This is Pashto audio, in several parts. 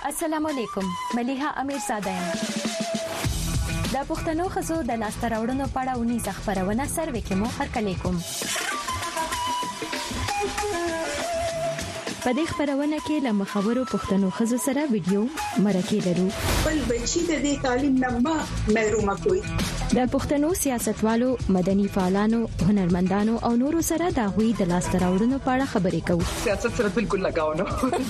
السلام علیکم ملیحه امیرزاده یم د پښتنو خزو د لاسته راوړنو په اړه ونی خبرونه سروي کې مو هرکلی کوم په دې خبرونه کې له مخاورو پښتنو خزو سره ویډیو مرکه لرو بل بچی د دې تعلیم نه محروم کوي د پښتنو سیاستوالو مدني فعالانو هنرمندانو او نورو سره د غوي د لاسته راوړنو په اړه خبرې کوو سیاست سره بالکل لگاو نه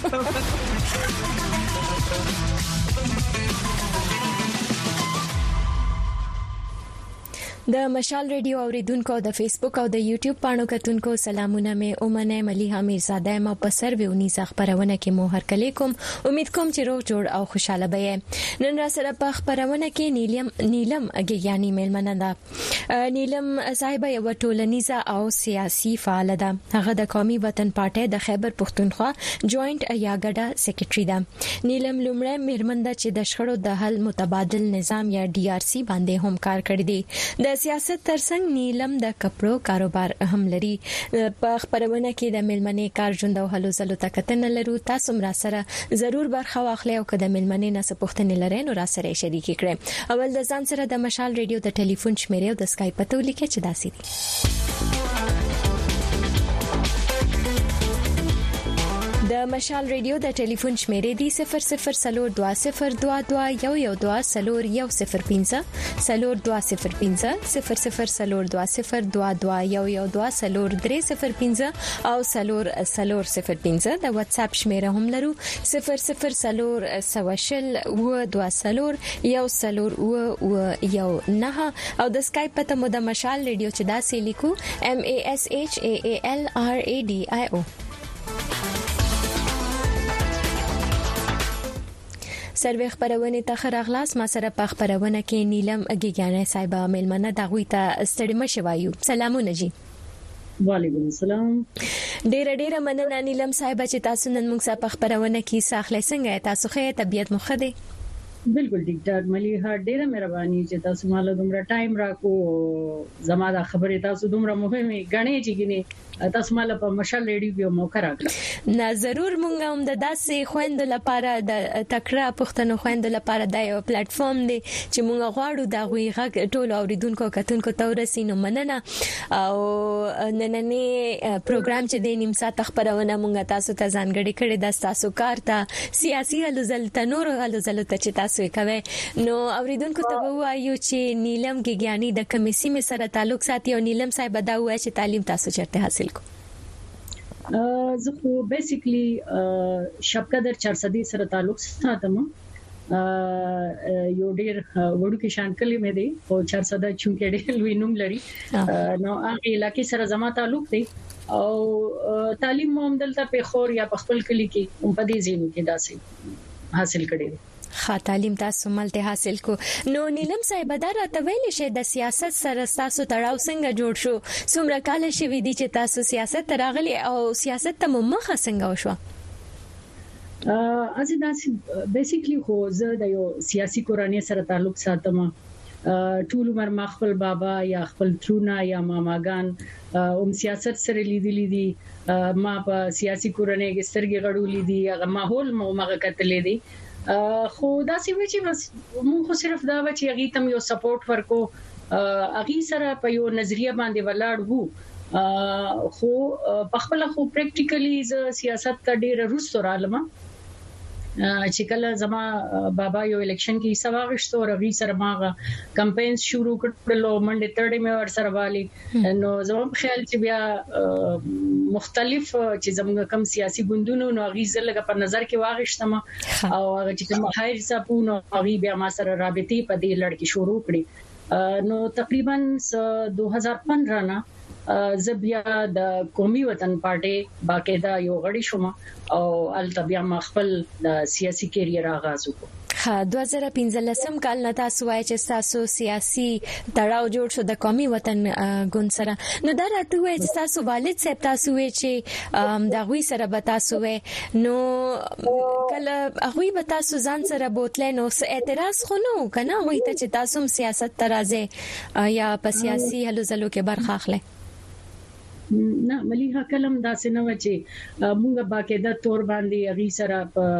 د مشال ریډیو اوریدونکو د فیسبوک او د یوټیوب پاڼو کتونکو سلامونه مې اومنه ملیحه امیرزاده ما په سرویونی خبرونه کې مو هرکلی کوم امید کوم چې روغ جوړ او خوشاله به نن را سره په خبرونه کې نیلم اگیانی میلمنه ده نیلم صاحب یو ټولنیزه او سیاسي فعال ده هغه د قومي وطن پارټي د خیبر پښتونخوا جوائنٹ یا ګډه سیکریټري ده نیلم لومړی میرمنده چې د شخړو د حل متبادل نظام یا ډي ار سي باندې هم کار کړی دی د سیاست ترڅنګ نیلم د کپړو کاروبار هم لري په خبرونه کې د ملمنې کار ژوند او هلو زلو تکتن لرو تاسو مرا سره ضرور برخه واخلئ او کله ملمنې نه سپوښتنې لرئ نو را سره شریک کړئ اول د ځان سره د مشال ریډیو د ټلیفون شمیره او د اسکایپ پته ولیکئ چې داسې دي د مشال ریډیو د ټلیفون شمیره دی 002022112015 002022112015 او 0005 د واتس اپ شمیره هم لرو 0020201009 او د اسکایپ پته مو د مشال ریډیو چې دا سې لیکو MASHAALRADIO سروي خبرونه ته خراغلاس ما سره په خبرونه کې نیلم اگیګانه صاحب ملمنه دغوی ته ستړي مشوایو سلامونه جی وعلیکم السلام ډېر مننه نیلم صاحب چې تاسو نن موږ سره په خبرونه کې ساخله څنګه تاسو ښه طبيعت مخه دي بالکل ټیک ټاک ملیحه ډیره مهرباني چې تاسو مال دومره ټایم راکو زماده خبره تاسو دومره مهمه غنې چې ګنې تاسو مال په مشال ریډیو په موقع راکړه نه ضرور مونږ هم د داسې خويند لپاره د تکړه پښتنو خويند لپاره د یو پلیټ فارم دی چې مونږ غواړو دا غوي غږ ټول اوریدونکو کتونکو تورسینو مننه او نننې پروګرام چې د نیم ساعت خبرونه مونږ تاسو ته ځانګړي کړي د تاسو کار ته سیاسي هلوزل تنور هلوزل ته چې تاسو کوي نو اوریدونکو ته وایو چې نیلم ګیانی د کمیسي مې سره تعلق ساتي او نیلم صاحب دا وایي چې تعلیم تاسو چرته حاصل زه خو بیسیکلی شپقدر 400 سره تعلق ساتم یو ډیر وړو کې شانکلې مې دی او 400 چونکې ډیر لوی نوم لري نو هغه علاقې سره زما تعلق دی او تعلیم مو هم دلته په خور یا په خپل کلی کې په دې ځینو کې داسې حاصل کړی ښه تعلیم تاسو ملته حاصل کو نو نیلم صاحب دا راته ویل شي د سیاست سره تاسو تړاو څنګه جوړ شو څومره کال شي وی دي چې تاسو سیاست راغلي او سیاست ته مخه څنګه وشو ازداسي بیسیکلی خو زه د یو سیاسي کورنۍ سره تعلق ساتم ټول عمر خپل بابا یا خپل ترونه یا ماماګان سیاست سره لیدلې دي ما په سیاسي کورنۍ کې سترګې غړولې دي هغه ماحول مغه کتلې دي خو دا سی وی چې بس موږ صرف دا و چې هغه تم یو سپورټ ورکو هغه سره په یو نظریه باندې ولاړ وو خو په خپل خو پریکټیکلی سیاست کا ډیر روس رالم چې کله زما بابا یو الیکشن کې سواغشتو رغي سره ماغه کمپاین شروع کړلو منډه تړې مې ور سره والی نو زما په خیال چې بیا مختلف چې زموږ کم سیاسي ګوندونو نو غیزه لګه په نظر کې واغشتم او هغه چې کوم هایر صاحبونو هغه بیا ما سره رابطې په دې لړ کې شروع کړې نو تقریبا 2015 نه زبیا د قومي وطن پارټي باقاعده یو غړي شوم او التبیا خپل د سیاسي کیریر آغاز وکړ 2015 کال نه تاسو وایي چې تاسو سیاسي تړاو جوړ شو د قومي وطن ګوند سره نو دا راته وایي چې تاسو والد صاحب تاسو وایي چې دا غوي سره به تاسو وایي نو کله غوي به تاسو ځان سره بوتل نو اعتراض خو نو کنه وایي چې تاسو سیاست ترازه یا په سیاسي هلو ځلو کې برخه اخلئ نه مليها کلم داسې نه و چې موږ باقاعده تور باندې اغي سره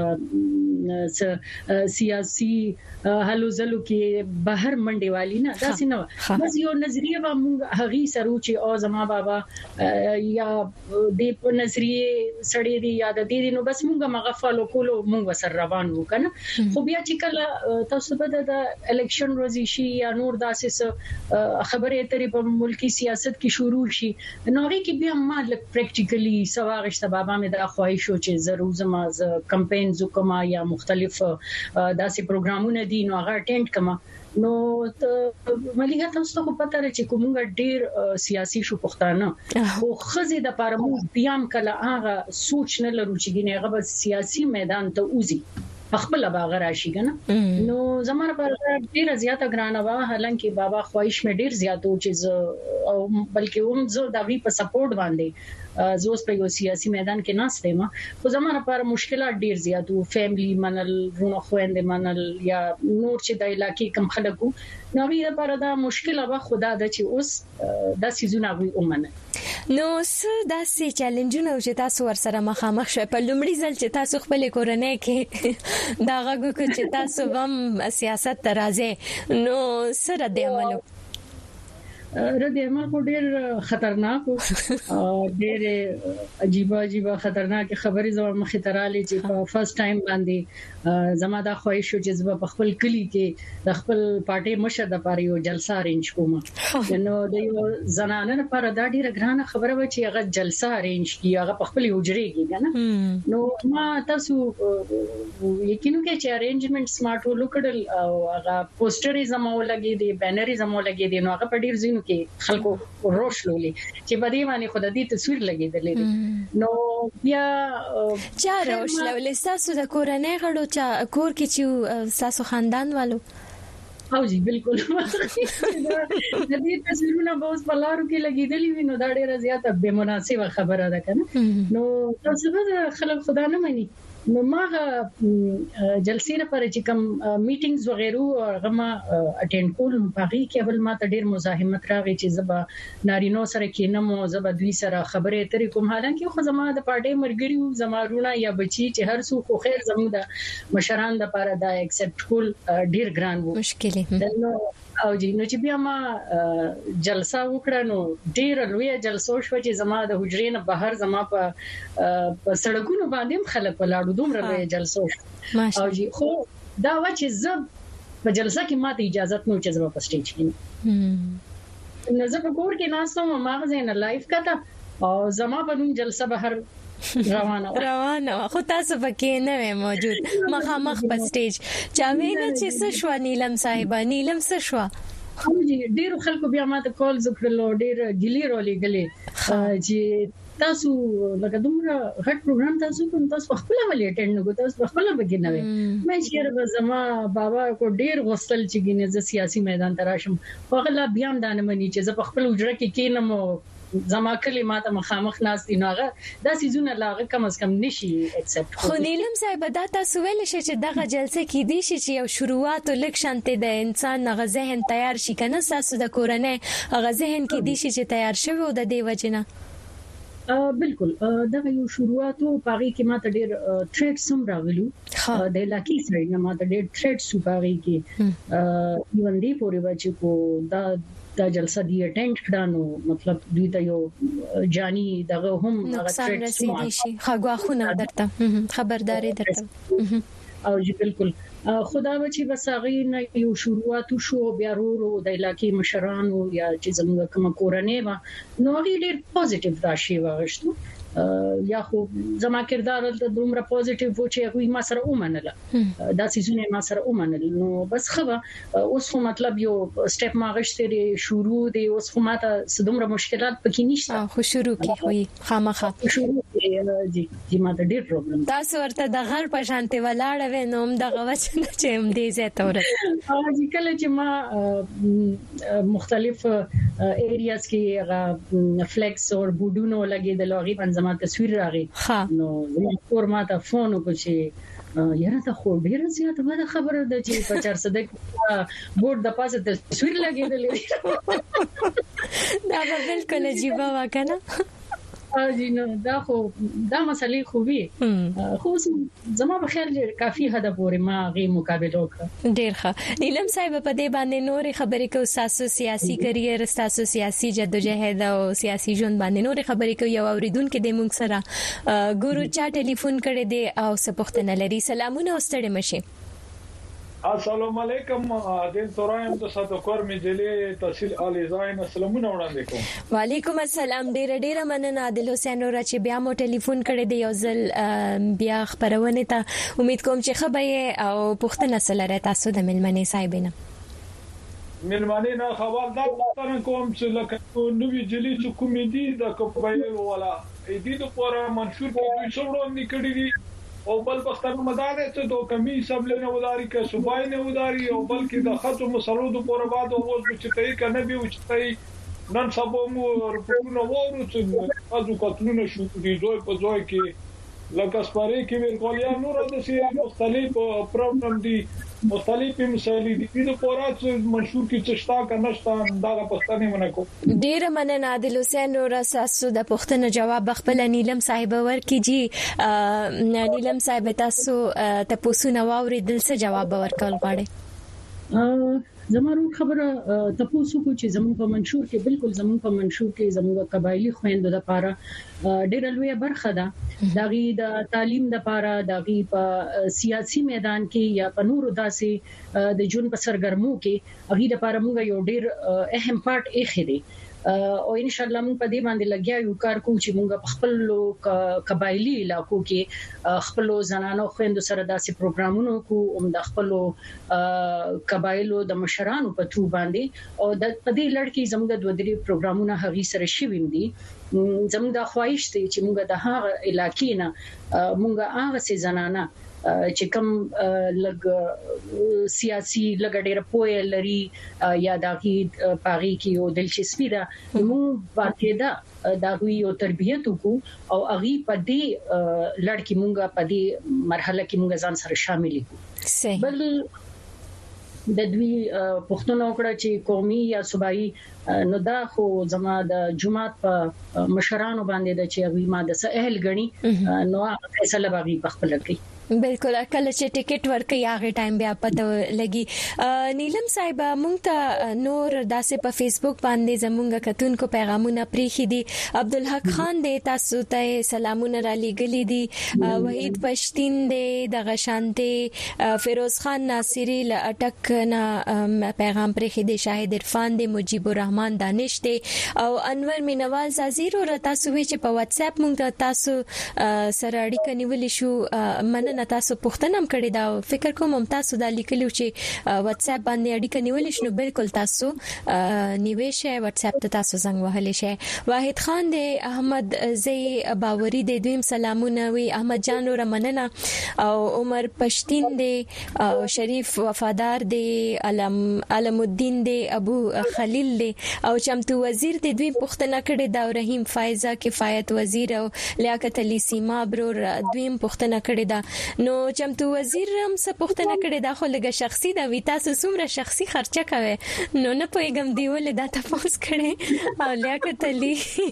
سیاسي هلو زلو کې بهر منډي والی نه داسې نه بس یو نظریه و موږ اغي سره چې او زما بابا یا د نظریه سړی دی یا د دې نو بس موږ مغه فالو کولو موږ سره روان وکنه خو بیا چې کله تاسو په د الیکشن روزي شي یا نور داسې خبرې اترې په ملکی سیاست کې شروع شي نو هغه کې بیا ما پریکټیکلی سواغشت بابا مې دا خواهش و چې ضرور زما کمپاینز وکما یا مختلف داسې پروګرامونه دي نو هغه اټینډ کما نو مليها تاسو ته پته لري چې کومه ډیر سیاسي شو پښتانه او خزي د پارمو بیام کله هغه سوچ نه لرو چې ګنې هغه سیاسي میدان ته اوزي خپل باغ راشي کنه نو زموږ پر ډیر زیاته ګرانه وا حالانکه بابا خواهش مې ډیر زیاتو چې او بلکې هم زه د وی په سپورټ باندې زوس په یو سیاسي میدان کې ناشته ما خو زموږ لپاره مشکلات ډیر زیاتو فیملی منل رونو خويند منل یا نور چې د علاقې کم خلکو نو وی لپاره دا مشکل به خدا د چې اوس د سيزونه وي اومنه نو څه داسې چیلنجونه چې تاسو ورسره مخامخ شوي په لومړي ځل چې تاسو خپل کورنۍ کې دا غوږ چې تاسو هم سیاست ترازه نو سره د عملو رد عمل کو ډیر خطرناک او ډیر عجیب خطرناک خبرې زما مخې تراله چې په فرست ټایم باندې زما دا خواهش شو چې زما په خپل کلی کې د خپل پارټي مشر د پاره یو جلسه ارینج کوم نو د یو زنانه لپاره دا ډیره ګرانه خبره و چې هغه جلسه ارینج کیږي هغه په خپل یوجري کې کنه نو ما تاسو یقینو کې چې ارینجمنت سمارټ ولکړل او هغه پوسټر زما ولګي دي بانر زما ولګي دي نو هغه په ډیر ځینو کې خلکو روش لولي چې په دې باندې خود دې تصویر لګیدلې نو بیا چا روش لولي تاسو د کورنۍ غړو چا کور کې چې تاسو خاندان والو او جی بالکل د دې تصویرونه به اوس په لارو کې لګیدلې وي نو دا ډیره زیاته بے مناسبه خبره ده کنه نو تاسو به خلک خدا نه مني نو ماغه جلسې لپاره چې کوم میټینګز وغیرہ هغه ما اټینډ کول باغی کې بل ما ته ډیر مزاحمت راغی چې زبا نارینو سره کینم او زبا دوی سره خبرې اترې کوم حالانکه خو زما د پارټي مرګري زمارونه یا بچي چې هر څو خو خیر زموږ د مشران د لپاره دا ایکسپټ کول ډیر ګران وو مشکل او جی نو چې بیا ما جلسه وکړه نو ډیر لوی جلسه شو چې زما د حجرې نه بهر زما په سړکونو باندې خلک ولاړو دومره لوی جلسه او جی خو دا و چې زه په جلسه کې ماته اجازه نو چې زما په سټیج کې نه زه په کور کې ناستم ماغه نه لایف کته او زما په نوم جلسه بهر روانه خو تاسو پکې نه موجود مخامخ په سټیج چا ویل چې څه شو نیلم صاحب نیلم څه شو ډیر خلکو بیا ماته کال زکړلو ډیر ګلی رولې غلې چې تاسو لکه دومره غټ پروګرام تاسو کوم تاسو خپل عملي اټینډ نه کوئ تاسو خپل بګینوي مې چیرې زما بابا کو ډیر غوستل چې ګینه ز سیاسي میدان تراشم هغه بیا هم دانه مني چې ز خپل وجره کې کینم زما کلمات مخامخ ناس دي نوغه دا سيزونه لاغه کم از کم نشي ایکسپټ خو نیلم صاحب دا تاسو ویل شي چې دغه جلسه کې دي چې یو شروعات لکشنته د انسان غ ذهن تیار شي کنه تاسو د کورنۍ غ ذهن کې دي چې تیار شوی او د دې وجنه بالکل دا یو شروعاتو پاغي کې ماته ډېر ټریډ سم راغلو د علاقې سره نه ماته ډېر ټریډ سو پاغي کې ایون دی پورې بچو کو دا جلسه دی اټینډ کړانو مطلب دوی ته یو جانی دغه هم هغه ټریډ سم شي خواخونه درته خبرداري درته او جی بالکل خدا بچي بس هغه نه یو شروعات شو بیا ورو د علاقې مشرانو یا چې زموږ کوم کورنۍ وا نو هغه ډېر پوزټیو راشي واغشتو یا خو زما کردار د دومره پوزټیو و چې هغه ما سره ومنله دا سيزونه ما سره ومنل نو بس خو اوس خو مطلب یو سټپ ما غشتري شروع دی اوس خو ماته دومره مشکلات پکې نشته خو شروع کی وي خامخا جی ما ډېر پرابلم تاسو ورته د غر په شانته ولاړ و نو دغه وچنه چې هم دې زه تور چې کله چې ما مختلف ایریاز کې فلیکس او بودونو لګیدل هغه باندې ما تصویر راغی نو کور ما ته فون وکړي یاره ته خو ډیر زیات ما خبره ده چې په 400 بورډ د پاسه تصویر لګیدل دا بالکل عجیب وکنه اجینو دا مسلې خو وی خو زما په خیال کافي حد پورې ما غي مقابله وکړه. ډیر ښه. نیلم صاحب په دې باندې نور خبرې کوي ساسو سیاسي کریئر ساسو سیاسي جدوجہد او سیاسي ژوند باندې نور خبرې کوي او اوریدونکو د مونږ سره ګورو چا ټلیفون کړي دي او څه پوښتنه لري. سلامونه واستړې مشه. السلام علیکم دین تورایم د ساتوکور مجلې تحصیل اعلی زاین سلامونه وړاندې کوم. وعلیکم السلام. ډیر مننه عادل حسین اور چې بیا مو ټلیفون کړی دی یو ځل بیا خبرونه ته امید کوم چې خبره او پوښتنه سره تاسو د ملمنې صاحبینه ملمنې نه خبردار پوښتنه کوم چې لکه نوې جلی چې کومېدي د کوپایل ولا دې د پوره منشور په دوی څوړو نکړي دي او بل پښتنو مدار ته د کمی سبل نه وداري که صوبای نه وداري او بلکې د خطو مسلود پر بعد او چې تای کنه به او چې تای نن سبا مو رپورټونه وورو چې تاسو کتلونه شو دي دوی په ځای کې لکه سپاره کې ورکولیا نور د سي مختلف پروګرام دي مختلف مسایل دي د پورات منشور کې چشتا کنهشتا دا پښتني منکو. ډیر مننه عادل حسین اور اساسو د پښتنو جواب خپل نیلم صاحب ورکړي. نیلم صاحب تاسو تاسو نو اوریدل څه جواب ورکول غواړي؟ زموږ خبره تاسو کو چې زموږ په منشور کې بالکل زموږ په منشور کې زموږ قبایلی خويندو د لپاره ډېر لوی برخه ده دغه د تعلیم د لپاره دغه په سیاسي میدان کې یا په نورو داسې د جون په سرګرمو کې هغه د لپاره موږ یو ډېر اهم پارت اخیری او ان شاء الله موږ په دې باندې لګیا یو کار کوو چې موږ په خپل قبایلی علاقو کې خپل زنانو خويندو سره داسې پروګرامونه کوو د خپل قبایلو د مشرانو په تو باندې او د دې لړ کې زموږ د ودري پروګرامونه هغه سره شویم دي. زموږ د خواهش دی چې موږ د هغه علاقې نه موږ هغه سي زنانه چې کوم لګ سیاسي لګډېر پوي لري یا دغه پاغي کې او دلچسپي ده مو باقاعده دا یو تربیت کو او اغي په دې لړکی مونږه په دې مرحله کې مونږ ځان سره شامل کو. بل د دوی پښتون وکړه چې قومي یا صوبایي نو دا خو زما د جمعات په مشرانو باندې د چې وی ما د سهل غني نو فیصله باغی په خپل کوي. بالکل کله چې ټیکټ ورکړي هغه ټایم بیا پته لګي. نیلم صاحب مونږ ته نور داسې په فیسبوک باندې زمونږ کتونکو پیغامونه پریخي دي. عبدالحق خان دې تاسو ته سلامونه را لېګلي دي. وحید پښتين دې د غشانته فیروز خان ناصری ل اٹک نه پیغام پریخي دي. شاهد عرفان دې مجيب الرحمن دانش دې او انور مینوال زازیر او تاسو چې په واتس اپ مونږ تاسو سره اړیکه نیولې شو نه تاسو پوښتنه هم کړې دا فکر کوم تاسو دا لیکلو چې واتس اپ باندې اړیکه نیولې شنو بالکل تاسو نیوي شئ واتس اپ ته تاسو زنګ وهلې شئ. واحد خان دې احمد زئی باوري دې دویم سلامونه وي احمد جان رمننه او عمر پښتين دې او شریف وفادار دې علم الدین دې ابو خلیل دې او چمتو وزیر دې دوی پوښتنه کړې دا رحیم فایزه کفایت وزیر او لیاقت علي سیما برور دویم پوښتنه کړې دا نو چمتو وزیر هم څه پوښتنه کړې دا خو لګه شخصي دا وی تاسو څومره شخصي خرچه کوي نو نه پوهیږم دیول دا تاسو کړې او لیاقت علي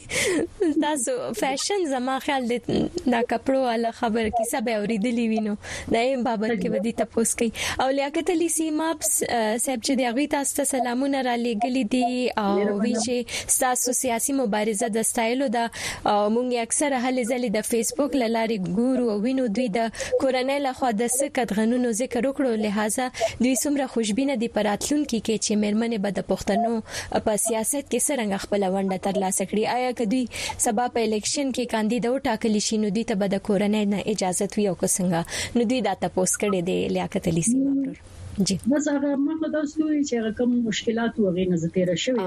تاسو فیشن زما خیال دا کپړو والا خبر کیسه به اوریدلی وینو دایم بابل کې ودی تاسو کوي او لیاقت علي سیما صاحب چې دی تاسو ته سلامونه را لېګلې دي او وی چې تاسو سیاسي مبارزه د سټایلو دا مونږ اکثر هلي ځلې د فیسبوک لاري ګورو او وینو دوی د کورنۍ له خوا د سکت غنونو ذکر وکړو لہذا دوی څومره خوشبینه دي پراتلون کې چې مېرمنې به د پښتنو په سیاست کې څنګه خپل ونډه ترلاسه کړي آیا کدي سبا په الیکشن کې کاندید وټاکلی شي نو دوی ته به د کورنۍ نه اجازه وي او څنګه نو دوی دا تاسو کړي دي لیاقت علي سیما جی بس هغه مخه تاسو چې کوم مشکلات وغه نه زتیر شوی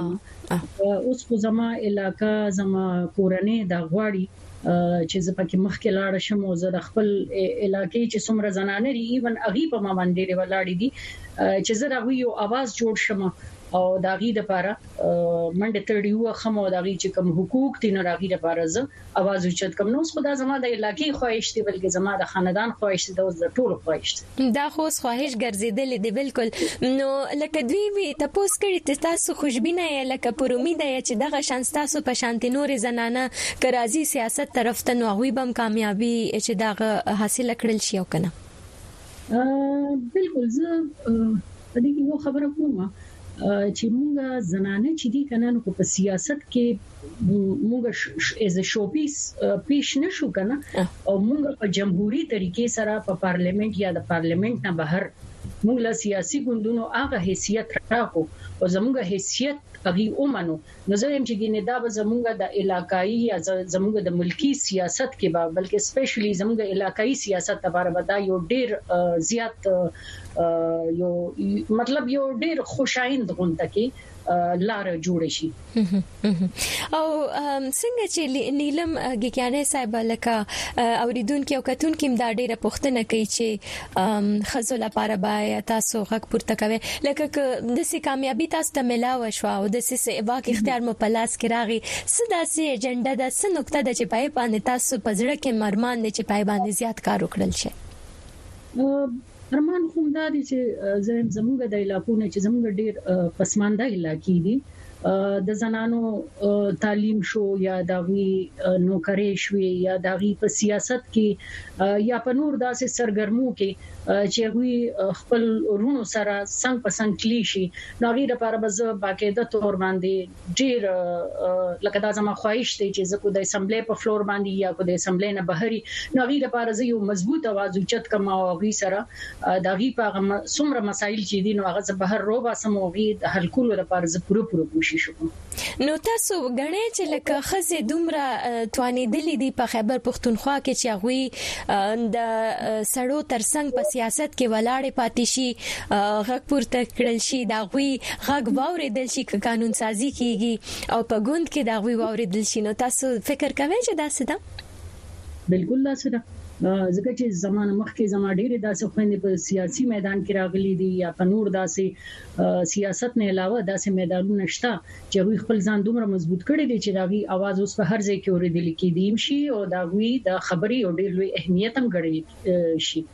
اوس خو زما علاقہ زما کورنۍ دا غواړي چې زه پکې مخکې لاړ شم او زه د خپل علاقې چې څومره زنانه لري ایون اغي په ما باندې ولاړې دي چې زه راوي یو आवाज جوړ شم او داغي د لپاره منډه تړیو خمو داغي چې کوم حقوق دي نو داغي د لپاره ز आवाज اوچت کوم نو خدا زما د علاقې خواهش دي بلکې زما د خاندان خواهش دي د ټولو خواهش دي دا خو خواهش ګرځیدل دي بالکل نو لکه دوی وی تاسو کړی تاسو خوشبینه لکه پر امید چې دغه شانس تاسو په شانتي نور زنانه کرازي سیاست طرف ته نو غوي بم کامیابی چې دغه حاصل کړل شي او کنه بالکل زه د دې یو خبره کوم چې موږ زنانه چې دي کنه نو په سیاست کې موږ از شوپیس پیش نشو کنه او موږ په جمهوریت طریقې سره په پارلیمنت یا د پارلیمنت نه بهر موږ له سیاسي ګوندونو هغه حیثیت راکو او زموږ حیثیت هغه اومنو نو زه هم چې ګینه دا زموږ د علاقائی یا زموږ د ملکی سیاست کې به بلکې سپیشلی زموږ علاقائی سیاست لپاره به دا یو ډیر زیات یو مطلب یو ډیر خوشایند غونډه کې لار جوړ شي او څنګه چې نیلم ګیانه صاحب لکه اوریدونکو او کتونکو دا ډیره پوښتنه کوي چې خزو لپاره باید تاسو حق پورته کوي لکه د سي کامیابی تاسو ته ملاوي شو او د سي واک اختیار مو پلاس کې راغی سداسي ایجنډا د څه نقطه د چې پای باندې تاسو پزړه کې مرمان دي چې پای باندې زیات کار وکړل شي ارمان کوم دا دي چې زموږ د علاقونو چې زموږ ډیر پسمانده علاقې دي د زنانو تعلیم شو یا داوی نوکري شوي یا داوی په سیاست کې یا په نور داسې سرګرمو کې چې وی خپل ورونو سره څنګه پسند کلی شي نو غیر لپاره به باقاعده تور باندې ډیر لکه دا زما خواهش دی چې زه کو د اسمبلی په فلور باندې یا کو د اسمبلی نه بهري نو غیر لپاره زه یو مضبوط आवाज اوچت کوم او غي سره داغي په څومره مسایل چې دي نو هغه زه بهر روبا سموغي د حل کولو لپاره زه پوره کوشش وکم نو تاسو غنئ چې لکه خزه دومره توانی دلی دی په خیبر پختونخوا کې چې غوي د سړو ترڅنګ په سیاست کې ولاړې پاتې شي غږ پورته کړل شي دا غوي غږ واوریدل شي ک قانون سازي کیږي او په ګوند کې دا غوي واوریدل شي نو تاسو فکر کوئ چې دا څه ده بالکل دا څه ده ځکه چې زمانه مخکې زما ډېر داسې خويندې په سیاسي میدان کې راغلي دي یا په نور داسې سیاست نه علاوه داسې میدانونه شته چې دوی خپل ځان دومره مضبوط کړي دي چې داغي आवाज اوس په هر ځای کې اوریدل کېدیم شي او داغوي د خبري او ډېر لوی اهمیت هم ګڼل شي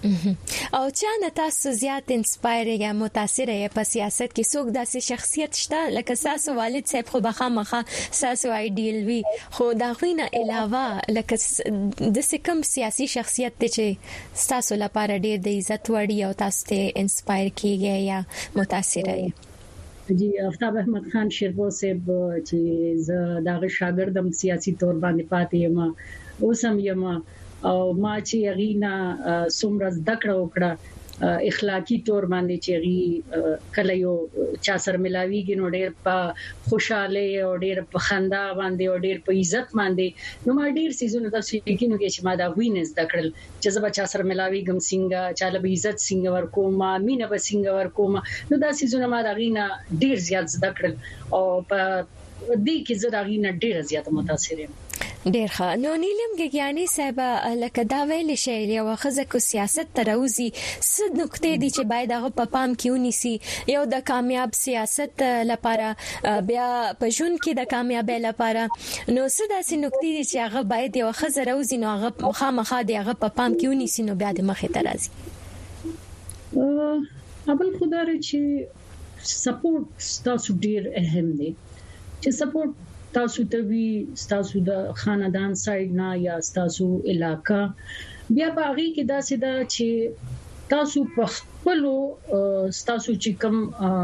او چا نه تاسو زیات انسپایر یا متاثر یې په سیاست کې څوک داسې شخصیت شته لکه تاسو والد صاحب خو بخامخه تاسو ایډیل وی خو دا غوینه علاوه لکه د کوم سیاسي شخصیت چې تاسو لپاره ډیر د عزت وړي او تاسو ته انسپایر کیږي یا متاثر یې جی آفتاب احمد خان شیربو صاحب چې زه دغه شاګردم سیاسي تور باندې پاتې یم اوسم یم او ما چې غینا څومره ذکر وکړه اخلاقی تور باندې چې غي کله یو چا سره ملاویږي نو ډېر په خوشاله او ډېر په خندا باندې او ډېر په عزت باندې نو ما ډېر سيزونه تاسو یقینو کې چې ما دا وینز ذکرل چې زما چا سره ملاویږم څنګه چاله به عزت څنګه ورکوم مینه به څنګه ورکوم نو دا سيزونه ما دا غینا ډېر زیات ذکرل او په دې کې زه دا غینا ډېر زیات متاثر یم ډیر ښه نو نیلم ګیاني صاحب لکه دا ویل شي یو خزه کو سیاست تروزی څه نقطې دي چې باید هغه په پام کې ونیسي یو د کامیاب سیاست لپاره بیا په ژوند کې د کامیابی لپاره نو څه داسې نقطې دي چې هغه باید یو خزه روزي نو هغه خامخا دی هغه په پام کې ونیسي نو بیا د مخې ته راځي اول خدای چې سپورټ تاسو ډیر اهم دی چې سپورټ تاسو ته وی تاسو د خاندان سایډ نه یا تاسو علاقہ بیا باغی کې داسې دا چې تاسو په خپل تاسو چې کوم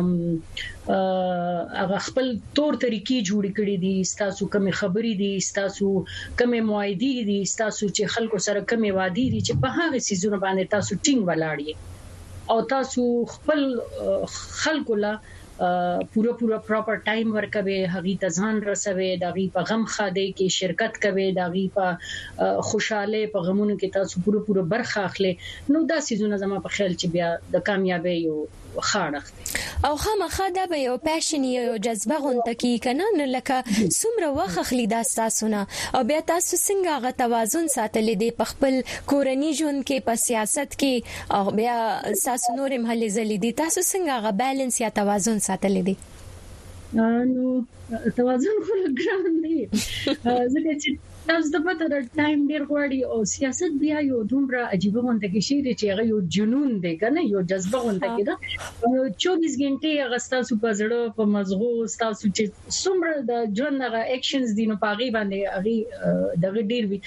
هغه خپل تور طریقې جوړ کړی دي تاسو کوم خبرې دي تاسو کوم موعدې دي تاسو چې خلکو سره کوم وعده دي چې په هغه سيزونه باندې تاسو ټینګ ولاړی او تاسو خپل خلکو لا پورا پراپر ټایم ورکوي هغه ته ځان رسوي دغه په غم خاده کې شرکت کوي دغه په خوشاله په غمونو کې تاسو پورا برخه اخلي نو دا سيزونه زما په خیال چې بیا د کامیابی یو خاړه او خامخا دا به یو پاشن یو جذبه غونټه کی کنه نو لکه څومره وخت خلی دا تاسونه او بیا تاسو څنګه غو توازن ساتل دي په خپل کورنۍ ژوند کې په سیاست کې او بیا تاسو نور محل زلي دي تاسو څنګه غو بیلانس یا توازن ساتل دي نو توازن خو ګران دی زه چې تاسو د پته ټایم ډیر غواړي او سیاست بیا یو دومره عجیب غونډه کې شي چې هغه یو جنون دی کنه یو جذبه غونډه کې دا 24 غنټې غستا سو په زړه په مزغو تاسو چې څومره د ژوند هغه اکشنز دي نو پاغي باندې هغه دغه ډیر وي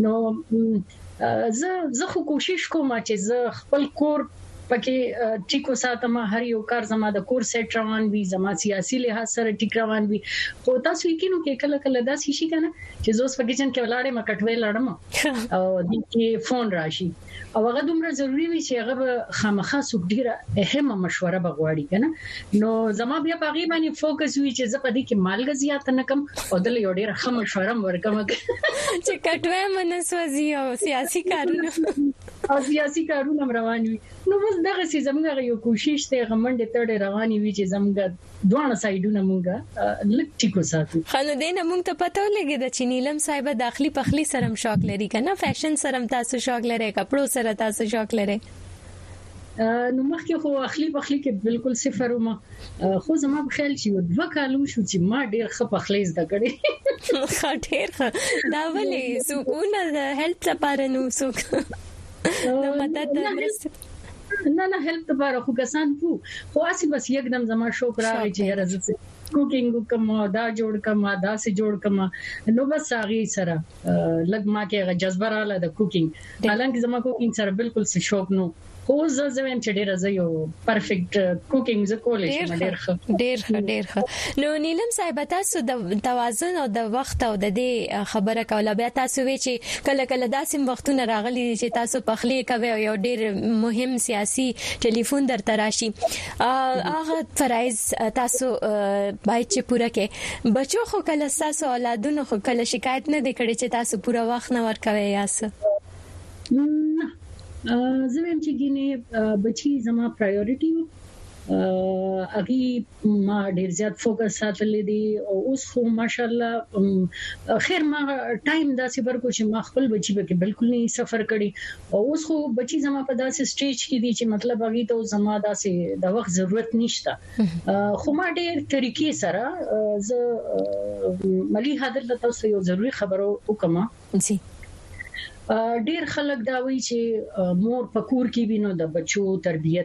نو زه خو کوشش کوم چې زه خپل کور پکې ټیکو ساتم هر یو کار زما د کور سیټ روان وي زما سیاسي لحاظ سره ټیک روان وي خو تاسو یقینو کې کله کله دا شي کنه چې زوس په کچن کې ولاړې مکټوي لړم او د کې فون راشي او هغه دومره ضروری وي چې هغه خامخا سوق ډیره اهمه مشوره بغواړي کنه نو زما بیا په غیبه باندې فوکس وي چې زه په دې کې مالګ زیات نه کم او د یو ډیره ښه مشوره ورکم چې کټوي منسوځي او سیاسي کارونه روان وي نو بس دغه سي زموږ یو کوشش ته غمنډه تړ رواني وي چې زموږ دوه سایډونه مونږه لکټیکو ساتو خنو دینه مونږ ته پته ولګي د چنیلم صاحب داخلي پخلی سره شوق لري کنه فیشن سره تاسو شوق لري کپړو سره تاسو شوق لري نو مخکې خو اخلي کې بالکل صفر وم خو زما په خیال چې دوه کالو شو چې ما ډیر ښه پخلی زده کړې خاطر دا ولې سکونه د هیلث لپاره نو سوک نو مدد نه هیلپ لپاره خو کسان خو اسی بس یکدم زما شوق راغی چې راځي کوکینګ کوم دا جوړ کوم دا سي جوړ کوم نو بس هغه سره لګ ما کې جذبه رااله د کوکینګ حالانکه زما کوکینګ سره بالکل څه شوق نو خو زه ویم چې ډیر زه یو پرفیکټ کوکینګ ز کولای شم ډیر ښه نو نیلم صاحب تاسو د توازن او د وخت او د دې خبره کوله بیا تاسو وی چې کله کله داسې وختونه راغلي چې تاسو پخلی کوي یو ډیر مهم سیاسي ټلیفون درته راشي هغه فرایز تاسو باید چې پوره کې بچو خو کله تاسو اولادونو خو کله شکایت نه دی کړی چې تاسو پوره وخت نه ورکوي یاسه زه ویم چې ګینه بچي زما پرایورټي اغي ما ډیر زیات فوکس ساتلې دي او اوس خو ماشاءالله خیر ما ټایم داسې ورکو چې ما خپل بچي به بالکل نه سفر کړي او اوس خو بچي زما په داسې سټیج کې دي چې مطلب اغي ته زما داسې د وخت ضرورت نشته خو ما ډیر طریقې سره زه ملي حاضر تاسو یو ضروری خبرو وکم جی ډیر خلک دا وایي چې مور په کور کې وینو د بچو تربيت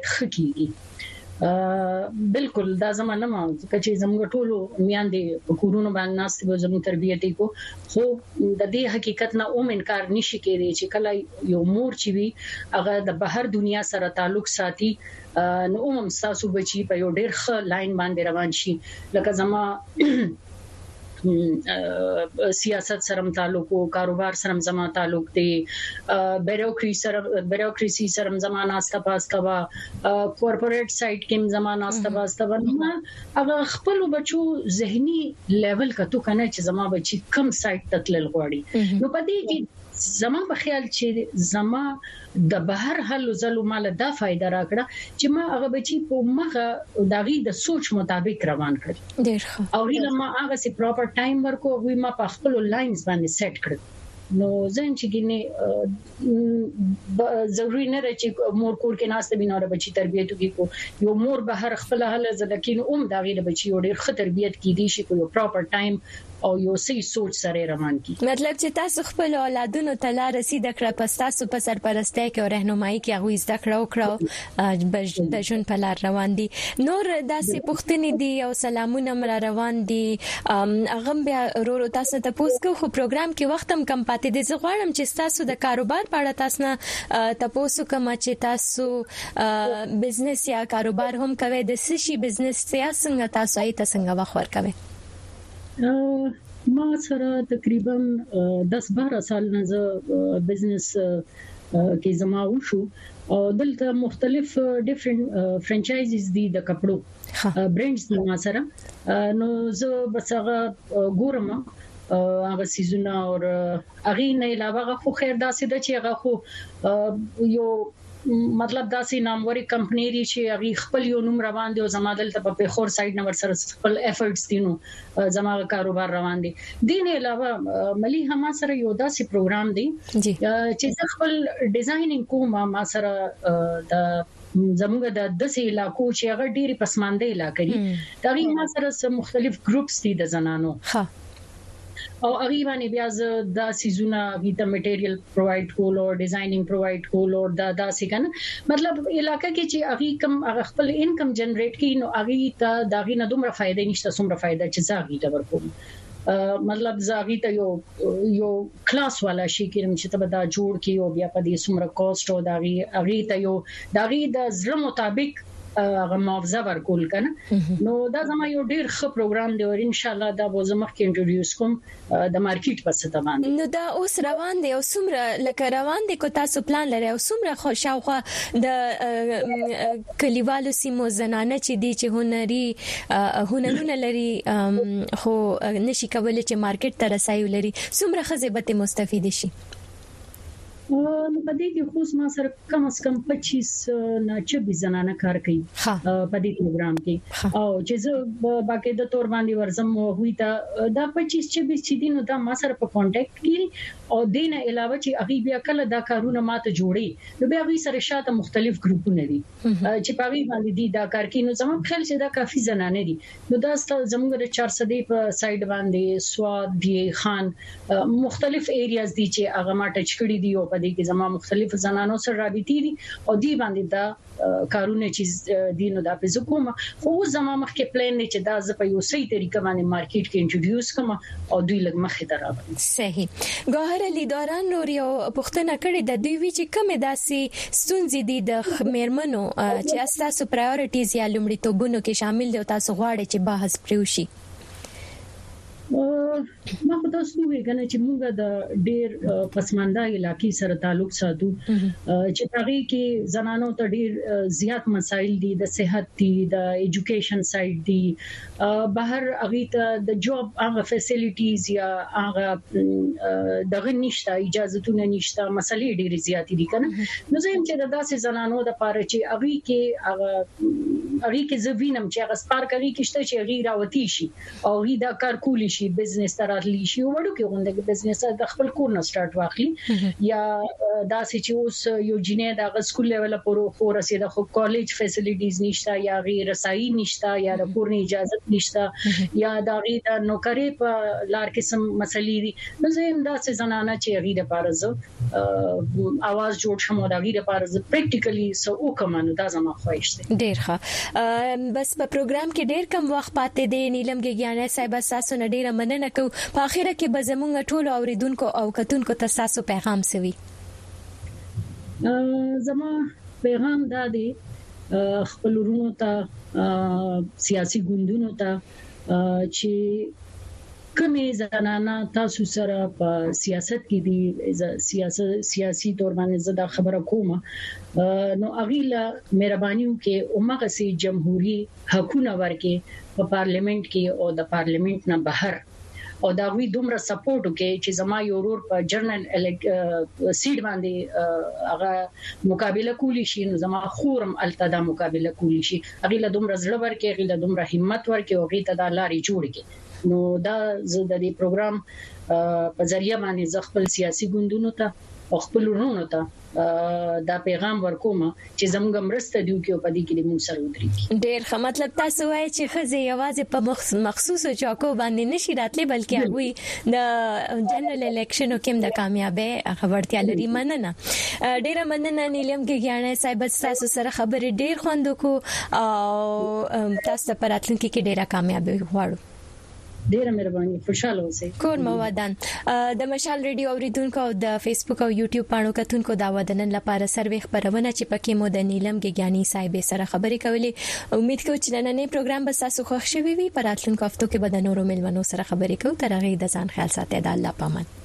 خکېږي بالکل دا زمانه ما چې زموږ ټولو میاندې په کورونو باندې ناست به زموږ تربيت کو خو د دې حقیقت نه اوم انکار نشي کېدی چې کله یو مور چې وي هغه د بهر دنیا سره تعلق ساتي نو اوم تاسو بچي په یو ډیر ښه لاین باندې روان شي لکه زما سیاست سره تعلق او کاروبار سره زما تعلق دی بیروکراسي سره زما ناسته پاسته وا کارپوریټ سایت کې زما ناسته پاسته وا هغه خپل بچو ذهني لیول کتو کنه چې زما بچي کم سایت تتل غواړي نو پدې کې زما په خیال چې زما د بهر حل زلو مال دا فائدہ راکړه چې ما هغه بچي په مخه داغي د سوچ مطابق روان کړ ډیر ښه او هیله ما هغه سي پراپر ټایم ورکو وی ما په خپل لاینز باندې سیټ کړ نو زين چې ګینه ضروري نه رچې مور کور کې ناشته بیناره بچي تربيت کوي کو یو مور بهر خپل حل زلکین داغي د بچي ډیر ښه تربيت کیدي شي په یو پراپر ټایم او یو صحیح سوچ سره روان کی مطلب چې تاسو خپل اولادونو ته لار رسید کړه پس تاسو په سرپرستۍ کې او راهنمایي کې هغه زده کړو د ژوند په لار روان دي نور داسې پوښتنې دي او سلامونه مر روان دي هغه بیا ورو تاسو ته پوښتنه خو پروګرام کې وخت هم کم پاتې دي زه غواړم چې تاسو د کاروبار په اړه تاسو نه تاسو کوم چې تاسو بزنس یا کاروبار هم کوي د سشي بزنس څنګه تاسو یې څنګه وخور کوي ما سره تقریبا 10-12 سال نه بزنس کې زما وشو او دلته مختلف ډیفرنٹ فرانچایزز دي د کپړو برانډز دي ما سره نو زه بس هغه ګورم هغه سيزونه او هغه نه علاوه خو خیر داسې د چې هغه خو یو مطلب داسې ناموري کمپنی دي چې هغه خپل یو نوم روان دي او زمادل ته په خور سایډ نمبر سره خپل افورټس دي نو زموږ کاروبار روان دي دین علاوه ملي هم سره یو داسې پروګرام دی چې خپل ډیزاینینګ کوم ما سره د زموږ د 10 علاقو چې هغه ډېری پسمانده علاقې دي دا ما سره مختلف ګروپس دي د زنانو او هغه باندې بیا د سيزونه ویته میټیریل پروواید کول او ډیزاینینګ پروواید کول او دا څنګه مطلب علاقې کې چې هغه کم خپل انکم جنریټ کین او هغه ته داغي نه دومره فائدې نشته څومره فائدہ چې زاغي ته ورکوم مطلب زاغي ته یو کلاس والا شي چې ته به دا جوړ کی او بیا په دې څومره کاست او داغي هغه ته یو داغي د ځل مطابق معاوضه ورکول کنه نو دا زما یو ډیر ښه پروګرام دی او ان شاء الله دا به زما کې انټروډیوس کوم د مارکیټ په څه باندې نو دا اوس روان دی او څومره لکه روان دی کو تاسو پلان لري او څومره خوشاوخه د کلیوالو سیمو زنانه چې دي چې هنرونه لري خو نشي کولای چې مارکیټ ته رسایو لري څومره خزبته مستفید شي نو په دې کې خو ما سره کم از کم 25 نه 26 زنانه کار کوي په دې پروګرام کې او چې زه باقاعده تور باندې ورزم وې تا دا 25 26 چې دي نو دا ما سره په کانټیکټ کې او دینه علاوه چې هغه بیا کله دا کارونه ماته جوړي نو بیا هغه سره شاته مختلف ګروپونه دي چې په هغه باندې دي دا کار کوي نو زموږ خیال چې دا کافي زنانه دي نو دا زموږ د 400 په سایډ باندې سواد دی خان مختلف ایریاز دي چې هغه ما ټچ کړی دي او په دې کې زموږ مختلف زنانو سره رابطې دي او دی باندې دا کارونه چې دینو دا په زکوما خو زموږ مخکې پلان دی چې دا ز په یو صحیح طریقه باندې مارکیټ کې انټروډیوس کوم او دوی لږ مخې ته راوړي صحیح ګوهر علي دوران نور یو پښتنه کړي د دوی وی چې کومه داسي ستونزې دي د میرمنو چې اساسو پرایورټیز یا لومړیتوبونو کې شامل دي او تاسو غواړئ چې بحث پرېوشي ما خو تاسو وګڼئ چې موږ د ډېر پسمانده علاقې سره تعلق ساتو چې هغه کې زنانو ته ډېر زیات مسایل دي د صحت دي د ایجوکیشن سایډ دي بهر هغه ته د جاب هغه فیسیلیټیز یا هغه دغه نشته اجازهونه نشته مسلې ډېر زیات دي کنه نو زه هم چې داسې زنانو د پاره چې هغه کې زوینم چې هغه سپار کوي کېشته چې هغه راوتی شي او هغه دا کار کولی شي بزنس تراتلی شي وړو کې غونډه بزنس د خپل کور نه سٹارټ واخلي یا داسې چې اوس یو جنې د سکول لیول پورې رسید خو کالج فیسیلیټیز نشته یا غیر رسایي نشته یا د کور نه اجازه نشته یا د غیر نوکری په لار کې سم مسلې دي نو زم داسې زنانه چې غیر لپاره زه आवाज جوړ شم او د غیر لپاره زه پریکټیکلی سو وکمنو دا زما خواهش دی ډیر ښه بس په پروګرام کې ډیر کم وخت پاتې دی نیلم ګیانه صاحب تاسو نه ډیره مننه کوم په اخر کې به زموږ ټول اوریدونکو او کتونکو ته تاسو پیغام سوي زما پیغام دا دی خپل ورونو ته سیاسي ګوندونو ته چې کومې زنانه تاسو سره په سیاست کې دي سیاسي تور باندې زده خبره کومه نو اغیلا مهرباني وکي اومغه سي جمهوریت حقونه ورکي په پارلیمنت کې او د پارلیمنت نه بهر او دا وی دومره سپورټ وکي چې زما یو ورور په جرنل سیټ باندې هغه مقابله کولی شي نو زما خورم التدا مقابله کولی شي اغیلا دومره زړه ورکي اغیلا دومره همت ورکي او غیته د لاري جوړ کی نو دا زه د دې پروګرام په ذریعہ باندې ز خپل سیاسي ګوندونو ته او خپل ورونو ته دا پیغام ورکوم چې زموږ مرسته دیو کې په دې کې موږ سره ودرېږي ډېر ښه مطلب تاسو وایي چې خزه یوازې په مخصوصو چاکو باندې نشي راتلې بلکې هغه د جنرال الیکشنو کې د کامیابی خبرتیا لري مننه ډېر مننه نیلم ګیانه صاحب تاسو سره خبرې ډېر خوند کو او تاسو په راتلونکي کې ډېره کامیابی غواړو ډیره مهرباني خوشاله اوسئ کور موادن د مشال ریډیو اوریدونکو او د فیسبوک او یوټیوب پاڼو کتونکو دا ودنن لپاره سروي خبرونه چې پکې مو د نیلم ګیانی صاحب سره خبرې کولې امید کوم چې نننې پروګرام به تاسو خوښ شوي وي پر راتلونکو هفتو کې به د نورو ملمنو سره خبرې کوو تر هغه د ځان خیال ساتئ د الله پامان